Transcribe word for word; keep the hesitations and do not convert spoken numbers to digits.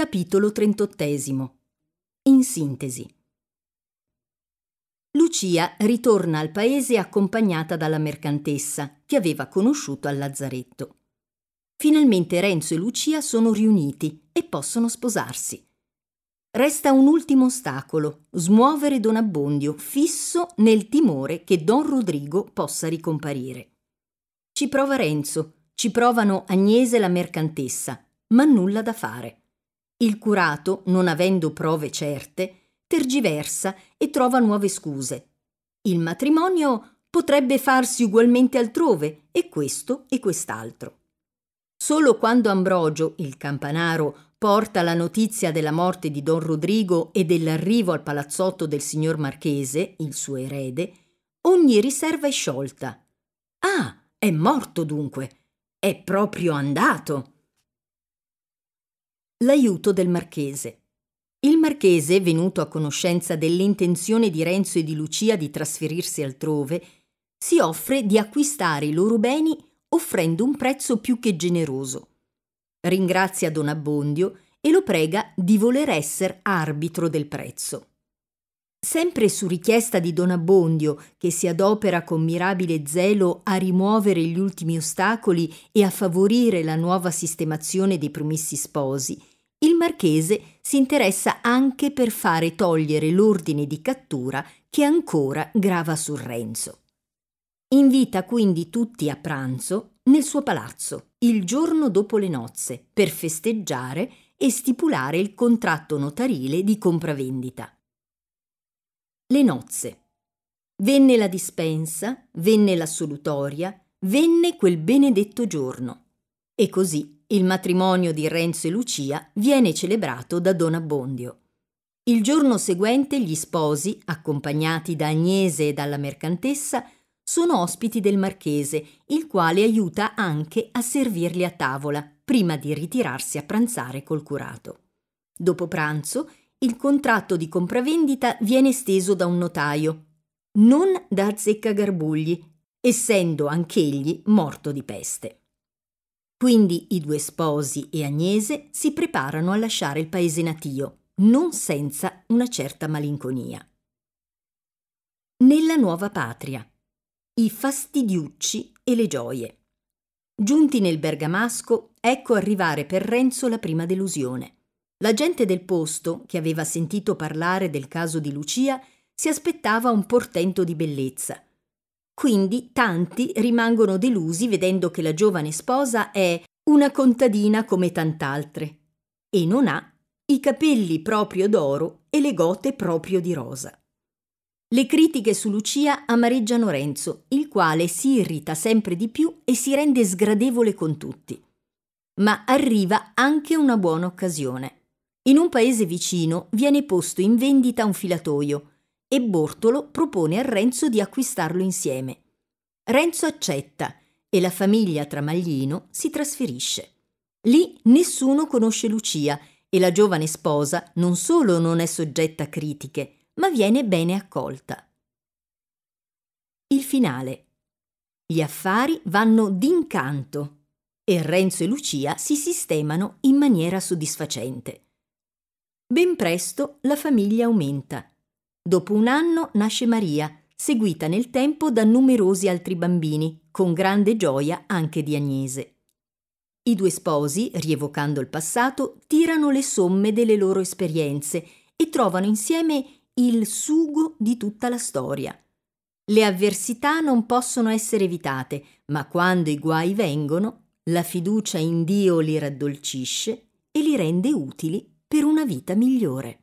Capitolo trentottesimo. In sintesi. Lucia ritorna al paese accompagnata dalla mercantessa, che aveva conosciuto al lazzaretto. Finalmente Renzo e Lucia sono riuniti e possono sposarsi. Resta un ultimo ostacolo: smuovere Don Abbondio, fisso nel timore che Don Rodrigo possa ricomparire. Ci prova Renzo, ci provano Agnese e la mercantessa, ma nulla da fare. Il curato, non avendo prove certe, tergiversa e trova nuove scuse. Il matrimonio potrebbe farsi ugualmente altrove, e questo e quest'altro. Solo quando Ambrogio, il campanaro, porta la notizia della morte di Don Rodrigo e dell'arrivo al palazzotto del signor Marchese, il suo erede, ogni riserva è sciolta. Ah, è morto dunque! È proprio andato! L'aiuto del Marchese. Il Marchese, venuto a conoscenza dell'intenzione di Renzo e di Lucia di trasferirsi altrove, si offre di acquistare i loro beni offrendo un prezzo più che generoso. Ringrazia Don Abbondio e lo prega di voler essere arbitro del prezzo. Sempre su richiesta di Don Abbondio, che si adopera con mirabile zelo a rimuovere gli ultimi ostacoli e a favorire la nuova sistemazione dei promessi sposi, il Marchese si interessa anche per fare togliere l'ordine di cattura che ancora grava su Renzo. Invita quindi tutti a pranzo nel suo palazzo, il giorno dopo le nozze, per festeggiare e stipulare il contratto notarile di compravendita. Le nozze. Venne la dispensa, venne l'assolutoria, venne quel benedetto giorno. E così il matrimonio di Renzo e Lucia viene celebrato da Don Abbondio. Il giorno seguente gli sposi, accompagnati da Agnese e dalla mercantessa, sono ospiti del Marchese, il quale aiuta anche a servirli a tavola, prima di ritirarsi a pranzare col curato. Dopo pranzo, il contratto di compravendita viene steso da un notaio, non da Azzeccagarbugli, essendo anch'egli morto di peste. Quindi i due sposi e Agnese si preparano a lasciare il paese natio, non senza una certa malinconia. Nella nuova patria. I fastidiucci e le gioie. Giunti nel bergamasco, ecco arrivare per Renzo la prima delusione. La gente del posto, che aveva sentito parlare del caso di Lucia, si aspettava un portento di bellezza. Quindi tanti rimangono delusi vedendo che la giovane sposa è una contadina come tant'altre e non ha i capelli proprio d'oro e le gote proprio di rosa. Le critiche su Lucia amareggiano Renzo, il quale si irrita sempre di più e si rende sgradevole con tutti. Ma arriva anche una buona occasione. In un paese vicino viene posto in vendita un filatoio e Bortolo propone a Renzo di acquistarlo insieme. Renzo accetta e la famiglia Tramaglino si trasferisce. Lì nessuno conosce Lucia e la giovane sposa non solo non è soggetta a critiche, ma viene bene accolta. Il finale. Gli affari vanno d'incanto e Renzo e Lucia si sistemano in maniera soddisfacente. Ben presto la famiglia aumenta. Dopo un anno nasce Maria, seguita nel tempo da numerosi altri bambini, con grande gioia anche di Agnese. I due sposi, rievocando il passato, tirano le somme delle loro esperienze e trovano insieme il sugo di tutta la storia. Le avversità non possono essere evitate, ma quando i guai vengono, la fiducia in Dio li raddolcisce e li rende utili per una vita migliore.